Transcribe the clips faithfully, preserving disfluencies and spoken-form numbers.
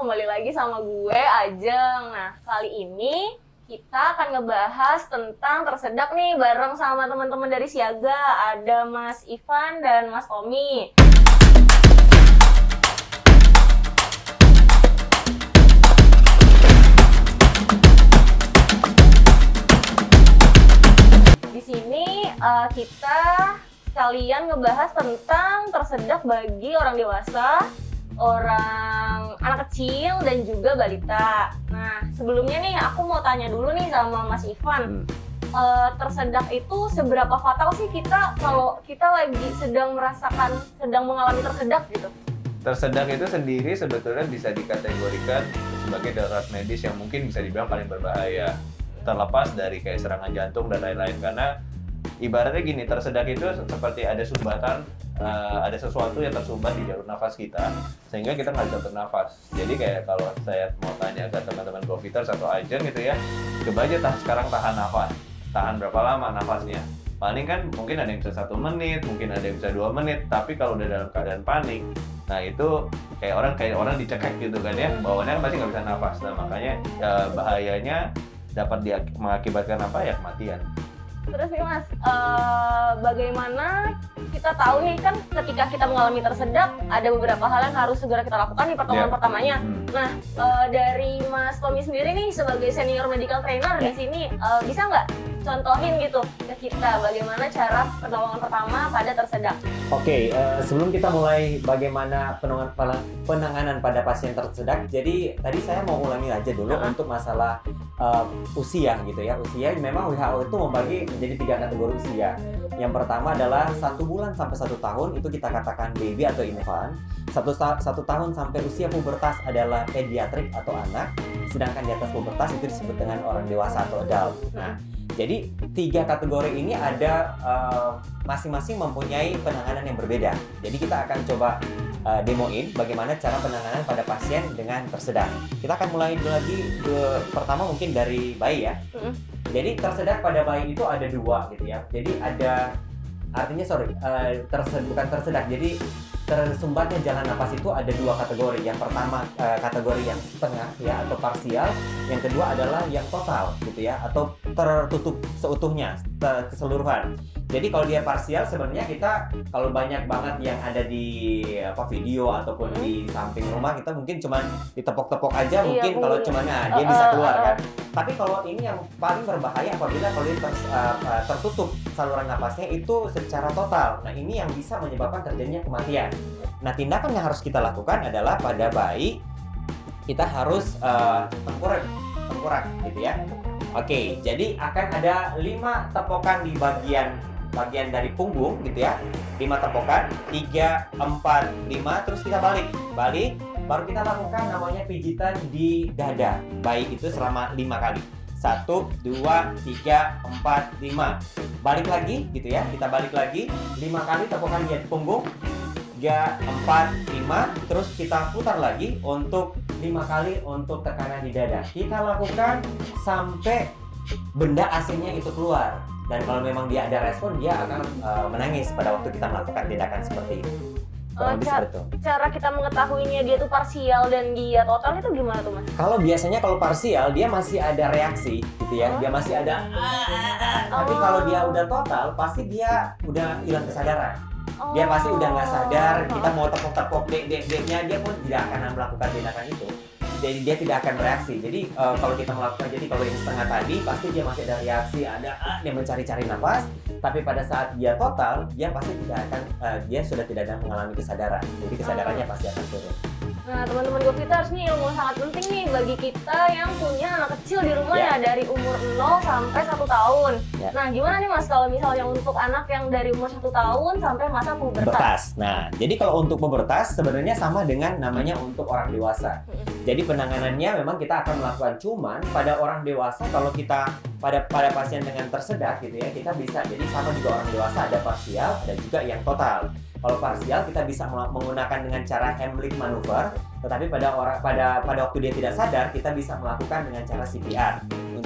kembali lagi sama gue Ajeng. Nah, kali ini kita akan ngebahas tentang tersedak nih bareng sama teman-teman dari Siaga. Ada Mas Ivan dan Mas Tommy. Di sini uh, kita sekalian ngebahas tentang tersedak bagi orang dewasa, orang anak kecil, dan juga balita. Nah, sebelumnya nih aku mau tanya dulu nih sama Mas Ivan. Hmm. Uh, tersedak itu seberapa fatal sih kita kalau kita lagi sedang merasakan, sedang mengalami tersedak gitu? Tersedak itu sendiri sebetulnya bisa dikategorikan sebagai darurat medis yang mungkin bisa dibilang paling berbahaya. Terlepas dari kayak serangan jantung dan lain-lain, karena ibaratnya gini, tersedak itu seperti ada sumbatan, uh, ada sesuatu yang tersumbat di jalur nafas kita sehingga kita nggak bisa bernafas. Jadi kayak kalau saya mau tanya ke teman-teman go-fitters atau Ajeng gitu ya, coba aja tah, sekarang tahan nafas, tahan berapa lama nafasnya? Paling kan mungkin ada yang bisa satu menit, mungkin ada yang bisa dua menit, tapi kalau udah dalam keadaan panik, nah itu kayak orang kayak orang dicekek gitu kan ya, bawaannya pasti nggak bisa nafas. Nah makanya uh, bahayanya dapat mengakibatkan apa ya, kematian. Terus nih Mas, uh, bagaimana kita tahu nih kan ketika kita mengalami tersedak ada beberapa hal yang harus segera kita lakukan di pertolongan yeah. pertamanya. Hmm. Nah, uh, dari Mas Tommy sendiri nih sebagai senior medical trainer yeah. di sini uh, bisa nggak contohin gitu ke kita bagaimana cara pertolongan pertama pada tersedak? Oke, okay, uh, sebelum kita mulai bagaimana penanganan, penanganan pada pasien tersedak, jadi tadi saya mau ulangi aja dulu uh-huh. untuk masalah uh, usia gitu ya. Usia memang W H O itu membagi menjadi tiga kategori usia. Yang pertama adalah satu bulan sampai satu tahun itu kita katakan baby atau infant. Satu, satu tahun sampai usia pubertas adalah pediatrik atau anak. Sedangkan di atas pubertas itu disebut dengan orang dewasa atau adult. Nah, jadi tiga kategori ini ada uh, masing-masing mempunyai penanganan yang berbeda. Jadi kita akan coba uh, demoin bagaimana cara penanganan pada pasien dengan tersedak. Kita akan mulai lagi ke, pertama mungkin dari bayi ya. Mm-hmm. Jadi tersedak pada bayi itu ada dua gitu ya. Jadi ada artinya sorry uh, tersedak bukan tersedak. Jadi tersumbatnya jalan nafas itu ada dua kategori. Yang pertama uh, kategori yang setengah ya atau parsial. Yang kedua adalah yang total gitu ya atau tertutup seutuhnya keseluruhan. Jadi kalau dia parsial sebenarnya kita kalau banyak banget yang ada di apa video ataupun hmm. di samping rumah kita mungkin cuma ditepok-tepok aja iya, mungkin bu. Kalau cuma nah, dia uh, bisa keluar uh, uh. kan. Tapi kalau ini yang paling berbahaya apabila kalau dia ter, uh, tertutup saluran nafasnya itu secara total. Nah ini yang bisa menyebabkan terjadinya kematian. Nah tindakan yang harus kita lakukan adalah pada bayi kita harus uh, tengkurap, tengkurap gitu ya. Oke, jadi akan ada lima tepokan di bagian bagian dari punggung gitu ya. lima tepokan, tiga, empat, lima, terus kita balik. Balik, baru kita lakukan namanya pijitan di dada. Baik itu selama lima kali. satu, dua, tiga, empat, lima. Balik lagi gitu ya. Kita balik lagi lima kali tepokan di punggung. tiga, empat, lima, terus kita putar lagi untuk lima kali untuk tekanan di dada. Kita lakukan sampai benda asingnya itu keluar. Dan kalau memang dia ada respon, dia akan uh, menangis pada waktu kita melakukan tindakan seperti itu. Uh, cara, cara kita mengetahuinya dia tuh parsial dan dia total itu gimana tuh Mas? Kalau biasanya kalau parsial dia masih ada reaksi gitu ya, oh. dia masih ada. Oh. Tapi kalau dia udah total, pasti dia udah hilang kesadaran. Oh. Dia pasti udah nggak sadar. Kita mau tepok-tepok dek-dek-deknya dia pun tidak akan melakukan tindakan itu. Jadi dia tidak akan bereaksi. Jadi uh, kalau kita melakukan, jadi kalau yang setengah tadi pasti dia masih ada reaksi, ada ah, dia mencari-cari nafas. Tapi pada saat dia total, dia pasti tidak akan, uh, dia sudah tidak ada mengalami kesadaran. Jadi kesadarannya oh. pasti akan turun. Nah teman-teman go-fitters nih ilmu sangat penting nih bagi kita yang punya anak kecil di rumah yeah. ya dari umur nol sampai satu tahun. Yeah. Nah gimana nih Mas kalau misalnya untuk anak yang dari umur satu tahun sampai masa pubertas? Nah jadi kalau untuk pubertas sebenarnya sama dengan namanya untuk orang dewasa. Jadi penanganannya memang kita akan melakukan cuman pada orang dewasa kalau kita pada pada pasien dengan tersedak gitu ya kita bisa jadi sama juga orang dewasa ada parsial ada juga yang total. Kalau parsial kita bisa menggunakan dengan cara Heimlich maneuver, tetapi pada orang pada pada waktu dia tidak sadar kita bisa melakukan dengan cara C P R.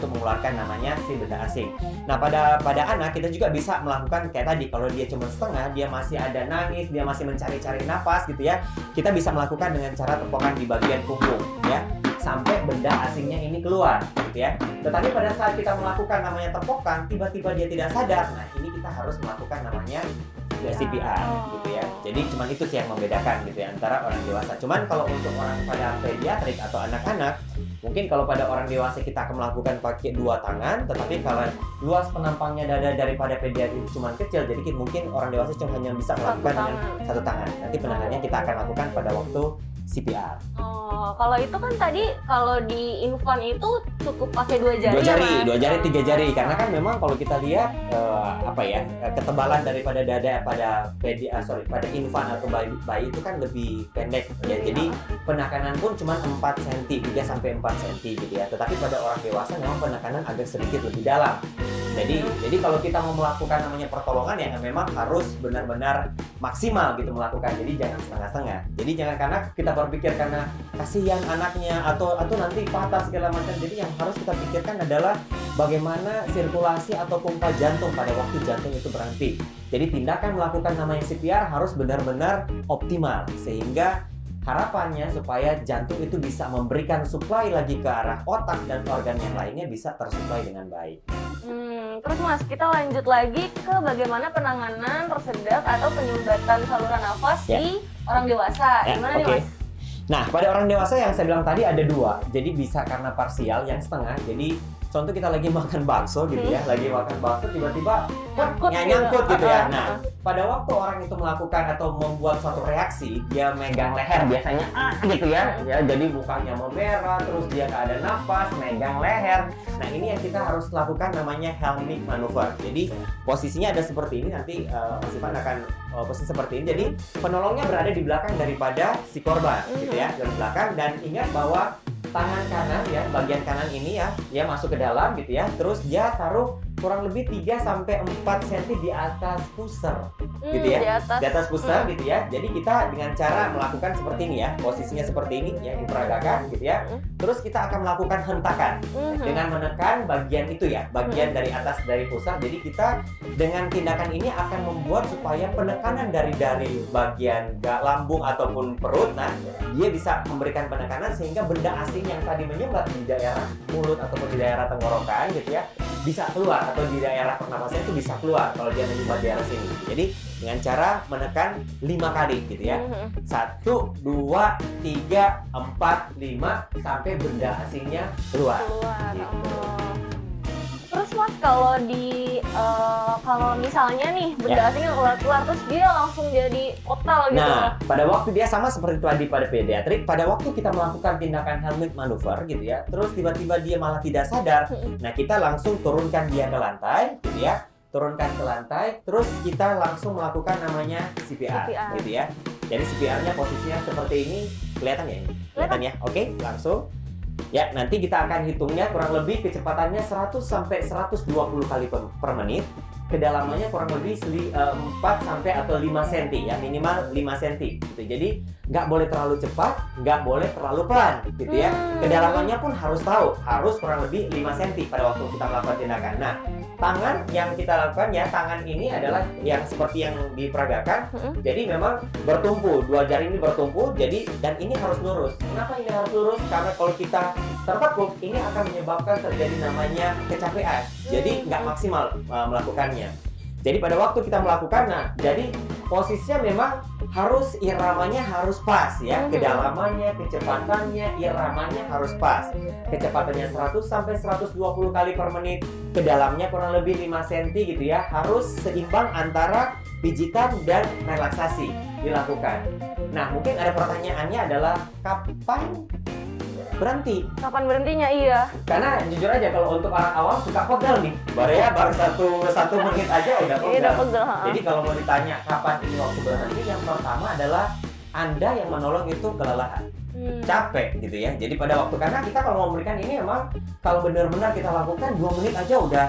untuk mengeluarkan namanya si benda asing. Nah, pada pada anak kita juga bisa melakukan kayak tadi, kalau dia cuma setengah, dia masih ada nangis, dia masih mencari-cari napas gitu ya. Kita bisa melakukan dengan cara tepokan di bagian punggung ya, sampai benda asingnya ini keluar gitu ya. Tetapi pada saat kita melakukan namanya tepokan, tiba-tiba dia tidak sadar. Nah, ini kita harus melakukan namanya C P R gitu ya. Jadi cuman itu sih yang membedakan gitu ya antara orang dewasa. Cuman kalau untuk orang pada pediatrik atau anak-anak, mungkin kalau pada orang dewasa kita akan melakukan pakai dua tangan, tetapi kalau luas penampangnya dada daripada pediatrik cuma kecil, jadi mungkin orang dewasa cuma hanya bisa melakukan dengan satu tangan. Nanti penanganannya kita akan lakukan pada waktu C P R. Oh, kalau itu kan tadi kalau di infant itu cukup pakai dua jari. Dua jari, ya, dua jari, tiga jari. Karena kan memang kalau kita lihat uh, apa ya ketebalan daripada dada pada pedi, uh, sorry, pada infant atau bayi, bayi itu kan lebih pendek ya. Jadi penekanan pun cuma empat sentimeter, tiga sampai empat sentimeter gitu ya. Tetapi pada orang dewasa memang penekanan agak sedikit lebih dalam. Jadi, jadi kalau kita mau melakukan namanya pertolongan ya memang harus benar-benar maksimal gitu melakukan. Jadi jangan setengah-setengah. Jadi jangan karena kita berpikir karena kasihan anaknya atau atau nanti patah segala macam. Jadi yang harus kita pikirkan adalah bagaimana sirkulasi atau pompa jantung pada waktu jantung itu berhenti. Jadi tindakan melakukan namanya C P R harus benar-benar optimal sehingga harapannya supaya jantung itu bisa memberikan suplai lagi ke arah otak dan organ yang lainnya bisa tersuplai dengan baik. Hmm, terus Mas, kita lanjut lagi ke bagaimana penanganan tersedak atau penyumbatan saluran nafas ya. di orang dewasa. Ya, Gimana okay. nih Mas? Nah, pada orang dewasa yang saya bilang tadi ada dua. Jadi bisa karena parsial, yang setengah. Jadi contoh kita lagi makan bakso gitu ya, lagi makan bakso tiba-tiba Nyangkut ya, gitu. nyangkut gitu ya. Uh-uh. Nah, pada waktu orang itu melakukan atau membuat suatu reaksi, dia megang leher biasanya ah gitu ya. Ya, jadi mukanya memerah, terus dia nggak ada napas, megang leher. Nah, ini yang kita harus lakukan namanya Heimlich maneuver. Jadi posisinya ada seperti ini, nanti uh, Mas Ivan akan uh, posisi seperti ini. Jadi penolongnya berada di belakang daripada si korban gitu ya, dari belakang, dan ingat bahwa tangan kanan ya, bagian kanan ini ya, dia masuk ke dalam gitu ya. Terus dia taruh kurang lebih tiga sampai empat sentimeter di atas pusar gitu ya. Hmm, di atas. Di atas pusar Hmm. gitu ya. Jadi kita dengan cara melakukan seperti ini ya, posisinya seperti ini ya, diperagakan gitu ya. Terus kita akan melakukan hentakan Mhm. dengan menekan bagian itu ya, bagian dari atas dari pusar. Jadi kita dengan tindakan ini akan membuat supaya penekanan dari dari bagian ga- lambung ataupun perut, nah dia bisa memberikan penekanan sehingga benda asing yang tadi menyumbat di daerah mulut ataupun di daerah tenggorokan gitu ya bisa keluar, atau di daerah pernapasan itu bisa keluar kalau dia menyumbat di arah sini. Jadi dengan cara menekan lima kali gitu ya. Mhm. Satu, dua, tiga, empat, lima sampai benda asingnya keluar. Keluar. Gitu. Oh. Terus Mas, kalau di eh, kalau misalnya nih benda Ya. asing yang keluar-keluar terus dia langsung jadi total gitu. Nah, pada waktu dia sama seperti tadi pada pediatrik, pada waktu kita melakukan tindakan Heimlich maneuver gitu ya, terus tiba-tiba dia malah tidak sadar, nah kita langsung turunkan dia ke lantai gitu ya, turunkan ke lantai, terus kita langsung melakukan namanya C P R, C P R. gitu ya. Jadi C P R-nya posisinya seperti ini, kelihatan ya ini? Kelihatan ya? Oke, langsung. Ya, nanti kita akan hitungnya kurang lebih kecepatannya seratus sampai seratus dua puluh kali per, per menit. Kedalamannya kurang lebih seli, uh, empat sampai atau lima sentimeter ya, minimal lima sentimeter gitu. Jadi nggak boleh terlalu cepat, nggak boleh terlalu pelan gitu ya. Kedalamannya pun harus tahu, harus kurang lebih lima sentimeter pada waktu kita melakukan tindakan. Nah, tangan yang kita lakukan ya, tangan ini adalah yang seperti yang diperagakan. Mhm. Jadi memang bertumpu, dua jari ini bertumpu. Jadi dan ini harus lurus. Kenapa ini harus lurus? Karena kalau kita tertekuk, ini akan menyebabkan terjadi namanya kecapean. Jadi nggak maksimal uh, melakukannya. Jadi pada waktu kita melakukan, nah jadi posisinya memang harus iramanya harus pas ya, kedalamannya, kecepatannya, iramanya harus pas. Kecepatannya seratus sampai seratus dua puluh kali per menit, kedalamnya kurang lebih lima sentimeter gitu ya, harus seimbang antara pijitan dan relaksasi dilakukan. Nah, mungkin ada pertanyaannya adalah kapan berhenti? Kapan berhentinya? Iya. Karena jujur aja kalau untuk orang awam suka pegel nih, baru ya baru satu satu menit aja udah Iya, pegel. udah pegel, ha. Jadi kalau mau ditanya kapan ini waktu berhenti, yang pertama adalah Anda yang menolong itu kelelahan, Hmm. capek gitu ya. Jadi pada waktu, karena kita kalau mau memberikan ini emang kalau benar-benar kita lakukan dua menit aja udah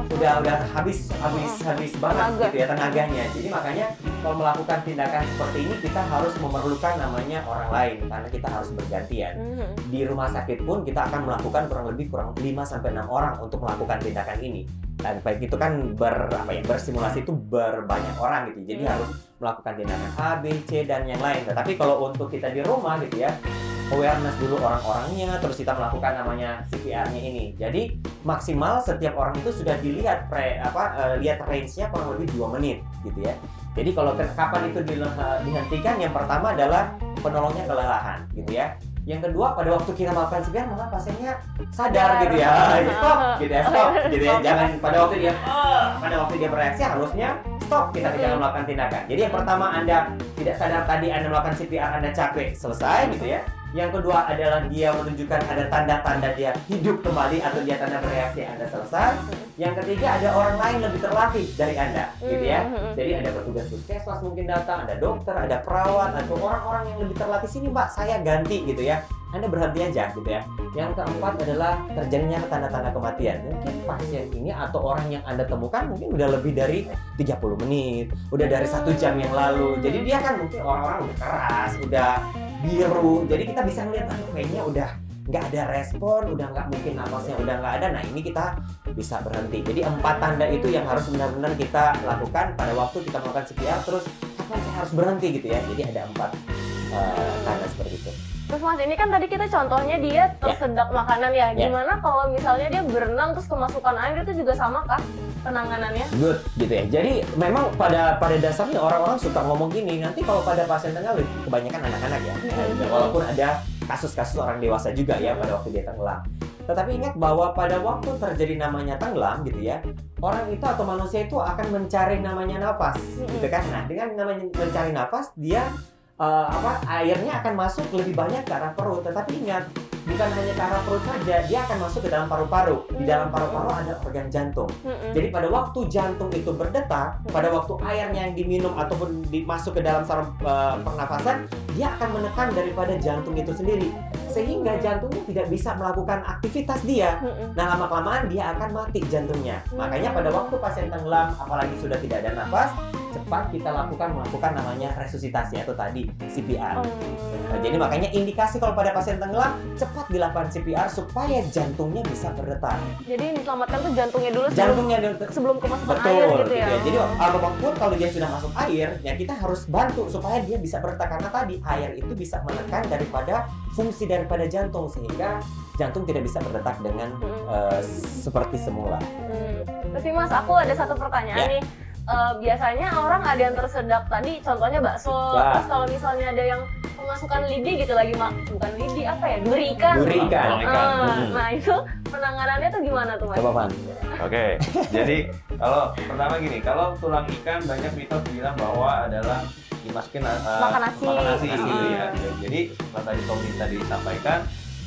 udah udah habis habis habis banget Tenaga. gitu ya tenaganya. Jadi makanya kalau melakukan tindakan seperti ini kita harus memerlukan namanya orang lain karena kita harus bergantian. Mhm. Di rumah sakit pun kita akan melakukan kurang lebih kurang lima sampai enam orang untuk melakukan tindakan ini. Dan baik itu kan ber apa ya bersimulasi itu berbanyak orang gitu. Jadi Hmm. harus melakukan tindakan A, B, C dan yang lain. Tetapi kalau untuk kita di rumah gitu ya, awareness dulu orang-orangnya, terus kita melakukan namanya C P R-nya ini. Jadi maksimal setiap orang itu sudah dilihat pre, apa eh, lihat range-nya kurang lebih dua menit gitu ya. Jadi kalau ke- kapan itu dile- dihentikan, yang pertama adalah penolongnya kelelahan gitu ya. Yang kedua, pada waktu kita melakukan C P R maka pasiennya sadar gitu ya. Stop gitu ya, stop gitu ya. Jangan pada waktu dia "Ah," pada waktu dia bereaksi harusnya stop, kita jangan melakukan tindakan. Jadi yang pertama, Anda tidak sadar tadi Anda melakukan C P R, Anda capek, selesai gitu ya. Yang kedua adalah dia menunjukkan ada tanda-tanda dia hidup kembali atau dia tanda bereaksi, Anda selesai. Yang ketiga, ada orang lain lebih terlatih dari Anda gitu ya. Mhm. Jadi ada petugas puskesmas mungkin datang, ada dokter, ada perawat, atau orang-orang yang lebih terlatih. Sini Mbak, saya ganti gitu ya. Anda berhenti aja gitu ya. Yang keempat adalah terjadinya tanda-tanda kematian. Mungkin pasien ini atau orang yang Anda temukan mungkin udah lebih dari tiga puluh menit, udah dari satu jam yang lalu. Jadi dia kan mungkin orang-orang udah keras, udah biru. Jadi kita bisa melihat, aduh kayaknya udah nggak ada respon, udah nggak mungkin napasnya udah nggak ada. Nah ini kita bisa berhenti. Jadi empat tanda itu yang harus benar-benar kita lakukan pada waktu kita melakukan C P R. Terus kapan saya harus berhenti gitu ya. Jadi ada empat uh, tanda seperti itu. Terus Mas, ini kan tadi kita contohnya dia tersedak makanan ya. Ya. Gimana kalau misalnya dia berenang terus kemasukan air, itu juga sama kah penanganannya? Good gitu ya. Jadi memang pada pada dasarnya orang-orang suka ngomong gini. Nanti kalau pada pasien tenggelam kebanyakan anak-anak ya. Mhm. Walaupun ada kasus-kasus orang dewasa juga ya pada waktu dia tenggelam. Tetapi ingat bahwa pada waktu terjadi namanya tenggelam gitu ya, orang itu atau manusia itu akan mencari namanya nafas, gitu kan? Nah, dengan namanya mencari nafas, dia eh, apa airnya akan masuk lebih banyak ke arah perut. Tetapi ingat, bukan hanya ke arah perut saja, dia akan masuk ke dalam paru-paru. Di dalam paru-paru ada organ jantung. Mhm. Jadi pada waktu jantung itu berdetak, pada waktu airnya yang diminum ataupun dimasuk ke dalam saluran uh, pernafasan, dia akan menekan daripada jantung itu sendiri, sehingga jantungnya tidak bisa melakukan aktivitas dia. Mhm. Nah lama-kelamaan dia akan mati jantungnya. Makanya pada waktu pasien tenggelam, apalagi sudah tidak ada nafas, cepat kita lakukan melakukan namanya resusitasi atau tadi C P R. Oh. Nah, jadi makanya indikasi kalau pada pasien tenggelam cepat dilakukan C P R supaya jantungnya bisa berdetak. Jadi yang diselamatkan tuh jantungnya dulu sebelum, Jantungnya di- sebelum kemasukan betul air gitu ya. Jadi apapun kalau dia sudah masuk air, ya kita harus bantu supaya dia bisa berdetak karena tadi air itu bisa menekan daripada fungsi daripada jantung sehingga jantung tidak bisa berdetak dengan Hmm. eh, seperti semula. Hmm. Terus nih Mas, aku ada satu pertanyaan Ya. nih. Eh, biasanya orang ada yang tersedak tadi, contohnya bakso. Ya. Terus kalau misalnya ada yang kemasukan lidi gitu lagi, mak bukan lidi apa ya, duri ikan. Duri ikan. Tulang ikan. Ah, Hmm. Nah itu penanganannya tuh gimana tuh Mas? Coba Pan. Oke, jadi kalau pertama gini, kalau tulang ikan banyak mitos bilang bahwa adalah dimasukin uh, Makan nasi. makan nasi Nasi. gitu ya. Jadi seperti tadi Tommy tadi sampaikan,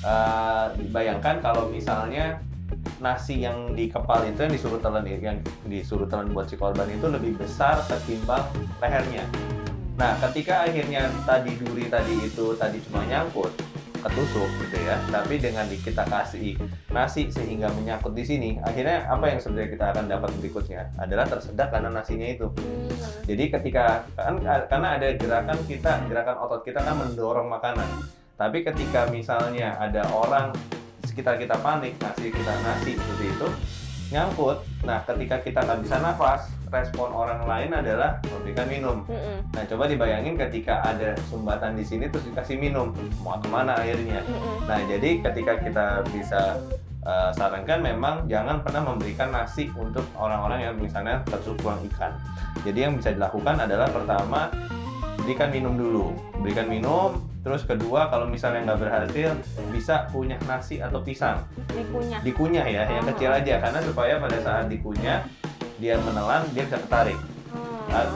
uh, bayangkan kalau misalnya nasi yang di kepal itu yang disuruh telan yang disuruh telan buat si korban itu lebih besar ketimbang lehernya. Nah, ketika akhirnya tadi duri tadi itu tadi cuma nyangkut, ketusuk gitu ya. Tapi dengan di- kita kasih nasi sehingga menyangkut di sini, akhirnya apa yang sebenarnya kita akan dapat berikutnya adalah tersedak karena nasinya itu. Hmm. Jadi ketika kan karena ada gerakan kita, gerakan otot kita kan mendorong makanan. Tapi ketika misalnya ada orang di sekitar kita panik, ngasih kita nasi seperti itu, nyangkut. Nah, ketika kita nggak bisa nafas, respon orang lain adalah memberikan minum. Mm-mm. Nah, coba dibayangin ketika ada sumbatan di sini terus dikasih minum, mau kemana airnya? Mm-mm. Nah, jadi ketika kita bisa uh, sarankan memang jangan pernah memberikan nasi untuk orang-orang yang misalnya tertusuk tulang ikan. Jadi yang bisa dilakukan adalah pertama berikan minum dulu, berikan minum. Terus kedua kalau misalnya nggak berhasil bisa kunyah nasi atau pisang, Dikunyah. dikunyah ya, yang Oh. kecil aja karena supaya pada saat dikunyah dia menelan dia bisa ketarik. Hmm. Nah,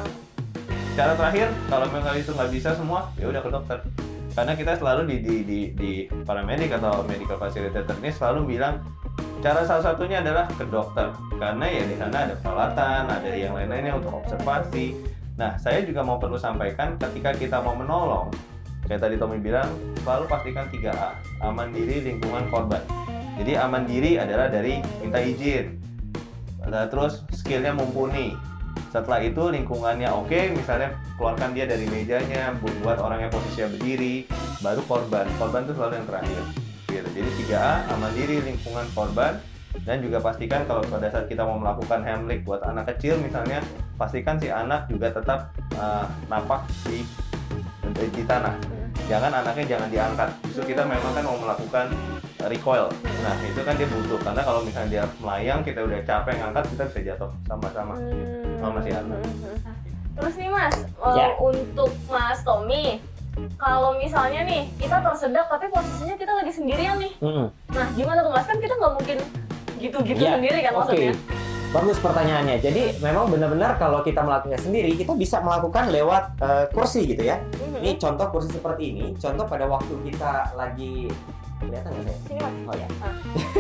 cara terakhir kalau memang itu nggak bisa semua ya udah ke dokter. Karena kita selalu di di di, di paramedik atau medical facilitator ini selalu bilang cara salah satunya adalah ke dokter karena ya di sana ada peralatan, ada yang lain-lainnya untuk observasi. Nah, saya juga mau perlu sampaikan ketika kita mau menolong, kayak tadi Tommy bilang, selalu pastikan tiga A, aman diri, lingkungan, korban. Jadi aman diri adalah dari minta izin. Nah, terus skillnya mumpuni. Setelah itu lingkungannya oke, misalnya keluarkan dia dari mejanya, buat orangnya posisinya berdiri, baru korban. Korban itu selalu yang terakhir. Gitu. Jadi tiga A, aman diri, lingkungan, korban. Dan juga pastikan kalau pada saat kita mau melakukan Heimlich buat anak kecil misalnya, pastikan si anak juga tetap uh, napak di, di, di tanah. Jangan anaknya jangan diangkat. Justru kita memang kan mau melakukan recoil. Nah itu kan dia butuh, karena kalau misalnya dia melayang, kita udah capek ngangkat, kita bisa jatuh sama-sama sama si anak. Terus nih Mas, uh, Ya. untuk Mas Tommy, kalau misalnya nih kita tersedak tapi posisinya kita lagi sendirian nih, Mm-mm. nah gimana tuh Mas? Kan kita nggak mungkin gitu-gitu Ya, sendiri kan oke. maksudnya? Bagus pertanyaannya. Jadi memang benar-benar kalau kita melakukannya sendiri, kita bisa melakukan lewat eh, kursi gitu ya. Mhm. Ini contoh kursi seperti ini. Contoh pada waktu kita lagi kelihatan nggak saya? Sini Mas. Oh ya. Ah.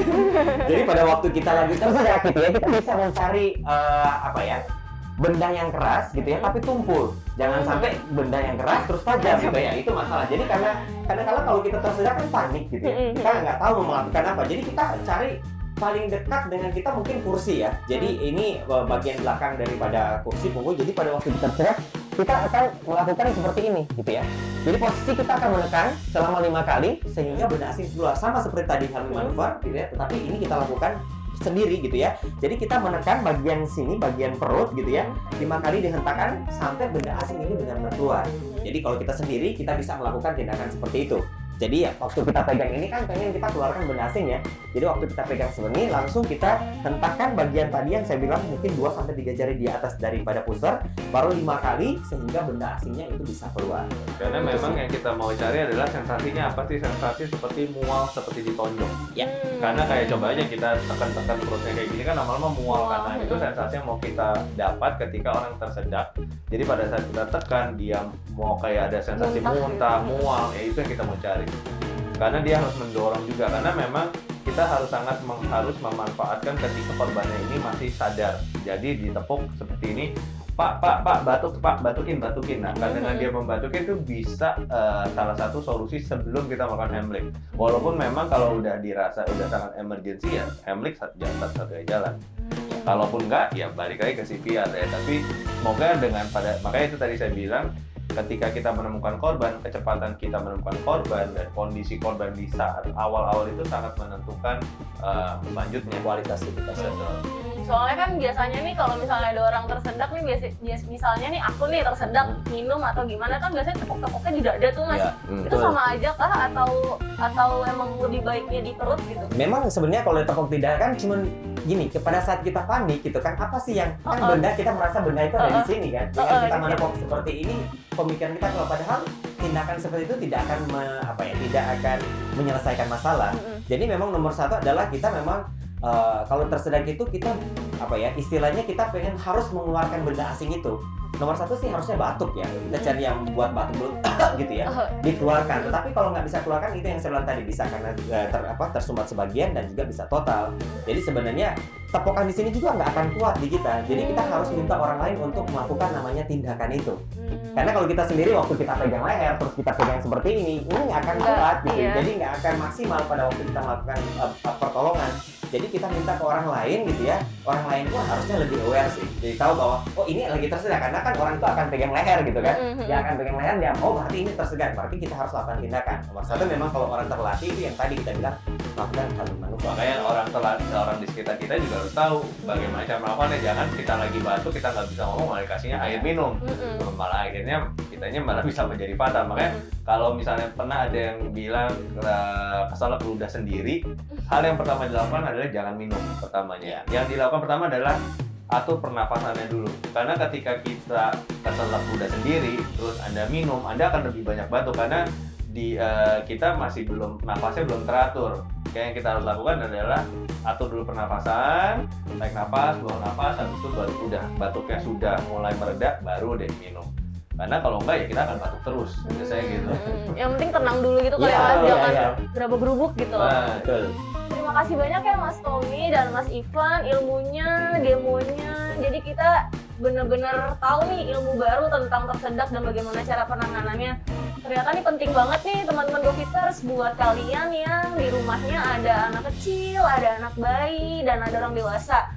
Jadi pada waktu kita lagi tersedak gitu ya, kita bisa mencari eh, apa ya? Benda yang keras gitu ya, tapi tumpul. Jangan sampai benda yang keras terus tajam gitu ya. Itu masalah. Jadi karena kadang-kadang kalau kita tersedak kan panik gitu ya. Kita nggak tahu mau melakukan apa. Jadi kita cari paling dekat dengan kita mungkin kursi ya. Jadi ini uh, bagian belakang daripada kursi punggung. Jadi pada waktu kita tersedak, kita akan melakukan seperti ini gitu ya. Jadi posisi kita akan menekan selama lima kali sehingga benda asing keluar, sama seperti tadi Heimlich manuver gitu ya. Tetapi ini kita lakukan sendiri gitu ya. Jadi kita menekan bagian sini, bagian perut gitu ya, lima kali dihentakkan sampai benda asing ini benar-benar keluar. Jadi kalau kita sendiri, kita bisa melakukan tindakan seperti itu. Jadi ya waktu kita pegang ini kan pengen kita keluarkan benda asing ya. Jadi waktu kita pegang seperti ini, langsung kita hentakkan bagian tadi yang saya bilang mungkin dua sampai tiga jari di atas daripada pusar, baru lima kali sehingga benda asingnya itu bisa keluar. Karena memang yang kita mau cari adalah sensasinya apa sih? Sensasi seperti mual, seperti ditonjok. Ya. Karena kayak coba aja kita tekan-tekan perutnya kayak gini kan lama-lama mual kan. Nah, itu sensasi yang mau kita dapat ketika orang tersedak. Jadi pada saat kita tekan, dia mau kayak ada sensasi muntah, mual, ya itu yang kita mau cari. Karena dia harus mendorong juga, karena memang kita harus sangat meng- harus memanfaatkan ketika korbannya ini masih sadar. Jadi ditepuk seperti ini, Pak, Pak, Pak, batuk, Pak, batukin, batukin. Nah, karena dengan dia membatukin itu bisa uh, salah satu solusi sebelum kita melakukan Heimlich. Walaupun memang kalau udah dirasa udah sangat emergency ya, Heimlich jalan satu jalan. Kalaupun enggak, ya balik lagi ke C P R ya. Tapi semoga dengan pada, makanya itu tadi saya bilang, ketika kita menemukan korban, kecepatan kita menemukan korban dan kondisi korban di saat awal-awal itu sangat menentukan uh, selanjutnya Kualitas hidup kita. Betul. Soalnya kan biasanya nih kalau misalnya ada orang tersedak nih, biasa, bias- misalnya nih aku nih tersedak minum atau gimana kan biasanya tepuk-tepuknya di dada tuh Mas. Ya, Hmm. Itu sama aja kah atau atau emang lebih baiknya di perut gitu? Memang sebenarnya kalau tepuk tidak kan cuman gini, pada saat kita panik gitu kan, apa sih yang kan Uh-uh. benda kita merasa benda itu ada di Uh-uh. sini kan. Dengan Uh-uh, kita di menepuk seperti ini, pemikiran kita kalau padahal tindakan seperti itu tidak akan me- apa ya, tidak akan menyelesaikan masalah. Mm-mm. Jadi memang nomor satu adalah kita memang eh, kalau tersedak itu kita apa ya, istilahnya kita pengen harus mengeluarkan benda asing itu. Nomor satu sih harusnya batuk ya, kita cari yang buat batuk dulu gitu ya, Uh, dikeluarkan. Tetapi kalau nggak bisa keluarkan, itu yang saya bilang tadi, bisa karena eh, ter, apa, tersumbat sebagian dan juga bisa total. Jadi sebenarnya tepukan di sini juga nggak akan kuat di kita. Jadi kita harus minta orang lain untuk melakukan namanya tindakan itu. hmm. Karena kalau kita sendiri waktu kita pegang leher terus kita pegang seperti ini, ini nggak akan Nggak, kuat gitu. iya. Jadi nggak akan maksimal pada waktu kita melakukan uh, uh, pertolongan. Jadi kita minta ke orang lain gitu ya. Orang lain pun harusnya lebih aware sih. Jadi tahu bahwa oh ini lagi tersedak, karena kan orang itu akan pegang leher gitu kan. Mhm. Dia akan pegang leher, dia oh berarti ini tersedak, berarti kita harus lakukan tindakan. Nomor satu memang kalau orang terlatih itu yang tadi kita bilang melakukan Heimlich manuver. Makanya orang telat, orang di sekitar kita juga harus tahu bagaimana cara melakukannya. Jangan kita lagi batuk, kita nggak bisa ngomong, malah kasihnya air minum. Mm-mm. Malah akhirnya kitanya malah bisa menjadi fatal. Makanya kalau misalnya pernah ada yang bilang uh, kesalak ludah sendiri, hal yang pertama dilakukan adalah jangan minum pertamanya. Yang dilakukan pertama adalah atur pernapasannya dulu. Karena ketika kita kesalak ludah sendiri, terus Anda minum, Anda akan lebih banyak batuk karena di uh, kita masih belum, nafasnya belum teratur. Kayak yang kita harus lakukan adalah atur dulu pernapasan, tarik napas, buang napas, habis itu baru udah batuknya sudah mulai mereda, baru deh minum. Karena kalau enggak ya kita akan batuk terus, biasanya gitu. Hmm, yang penting tenang dulu gitu kan Iya, Mas, iya, jangan iya. gerabak-gerubuk gitu. Nah, Betul. Terima kasih banyak ya Mas Tommy dan Mas Ivan, ilmunya, demonya. Jadi kita bener-bener tahu nih ilmu baru tentang tersedak dan bagaimana cara penanganannya. Ternyata nih penting banget nih teman-teman GoFiters buat kalian yang di rumahnya ada anak kecil, ada anak bayi, dan ada orang dewasa.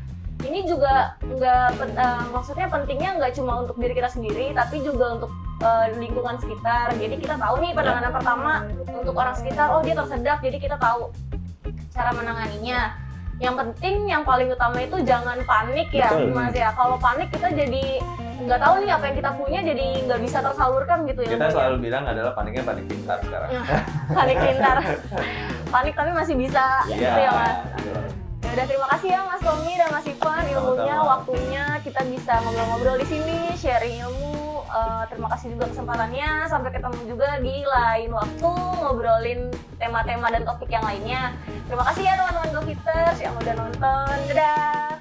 ini juga nggak pen- uh, maksudnya pentingnya nggak cuma untuk diri kita sendiri, tapi juga untuk uh, lingkungan sekitar. Jadi kita tahu nih penanganan pertama untuk orang sekitar, oh dia tersedak, jadi kita tahu cara menanganinya. Yang penting, yang paling utama itu jangan panik ya, Betul. Mas ya. Kalau panik kita jadi nggak tahu nih apa yang kita punya, jadi nggak bisa tersalurkan gitu ya. Kita selalu bilang adalah paniknya panik pintar sekarang. Panik pintar, panik tapi masih bisa gitu ya Mas. Iya. Ya udah, terima kasih ya Mas Tommy dan Mas Ivan, ilmunya, Sama-sama. waktunya kita bisa ngobrol-ngobrol di sini, sharing ilmu. Eh, terima kasih juga kesempatannya. Sampai ketemu juga di lain waktu ngobrolin tema-tema dan topik yang lainnya. Terima kasih ya teman-teman GoFitters yang udah nonton. Dadah.